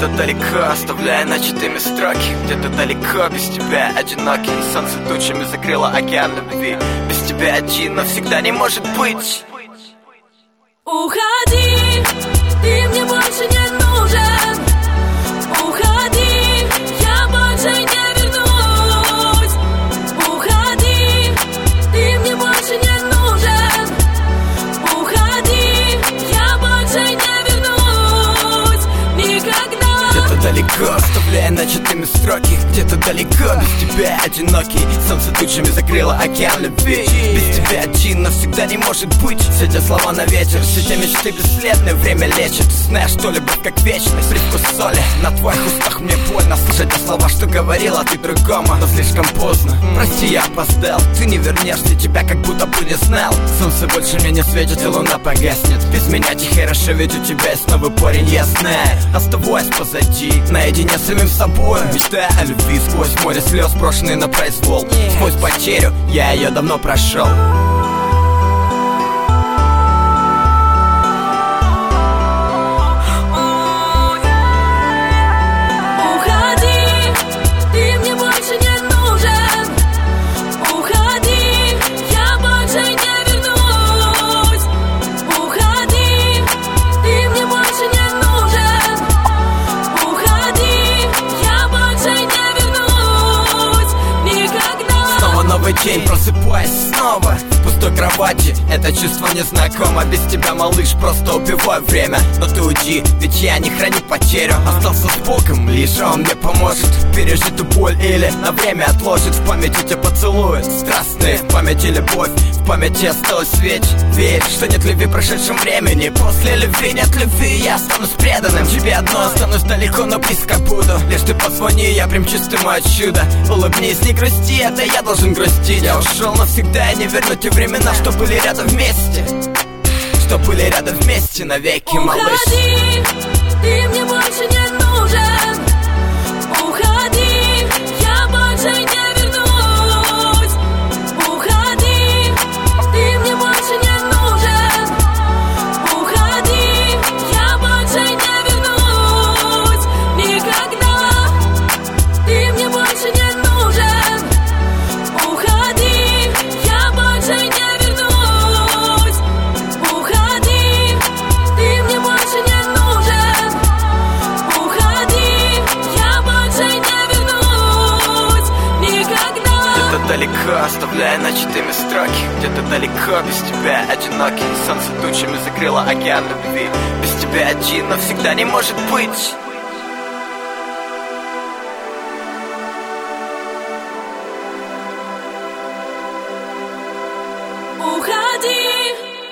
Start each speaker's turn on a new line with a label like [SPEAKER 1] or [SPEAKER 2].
[SPEAKER 1] Где-то далеко, оставляя начатыми строки. Где-то далеко, без тебя одинокий. Солнце тучами закрыло океан любви. Без тебя один навсегда не может быть.
[SPEAKER 2] Уходи, ты мне больше не нужен. Уходи, я больше не вернусь. Уходи, ты мне больше не нужен. Уходи, я больше не вернусь никогда.
[SPEAKER 1] Где-то далеко, оставляя начатыми строки. Где-то далеко, без тебя одинокий. Солнце тучами закрыло океан любви. Без тебя один навсегда не может быть. Все те слова на ветер, все те мечты бесследны. Время лечит, знаешь, что любовь как вечность. Привкус соли на твоих устах, мне больно слышать те слова, что говорила ты другому. Но слишком поздно, прости, я опоздал. Ты не вернешься, тебя как будто бы не знал. Солнце больше мне не светит и луна погаснет. Без меня тебе хорошо, ведь у тебя есть новый парень, я знаю. Оставаясь позади, наедине с самим собой. Мечтая о любви сквозь море слез, брошенные на произвол. Сквозь потерю, я ее давно прошел. День, просыпаясь снова в пустой кровати. Это чувство незнакомо. Без тебя, малыш, просто убиваю время. Но ты уйди, ведь я не храню потерю. Остался с Богом, лишь он мне поможет пережить ту боль или на время отложит. В памяти тебя поцелует страстные, в памяти любовь, в памяти осталась свеч. Верь, что нет любви в прошедшем времени. После любви нет любви, я останусь преданным тебе одно, останусь далеко, но близко буду. Лишь ты позвони, я примчусь, ты мое чудо. Улыбнись, не грусти, это я должен грустить. Я ушел навсегда, и не верну те времена, что были рядом вместе. Что были рядом вместе навеки, малыш.
[SPEAKER 2] Уходи, ты мне больше не нужен. Уходи, я больше не вернусь. Уходи, ты мне больше не нужен. Уходи, я больше не вернусь никогда. Ты мне больше не нужен. Уходи, я больше не вернусь. Уходи, ты мне больше не нужен. Уходи, я больше не вернусь никогда.
[SPEAKER 1] Где-то далеко, оставляя начатыми строки. Где-то далеко, без тебя одинокий. Солнце тучами закрыло океан любви. Без тебя один навсегда не может быть.
[SPEAKER 2] Уходи.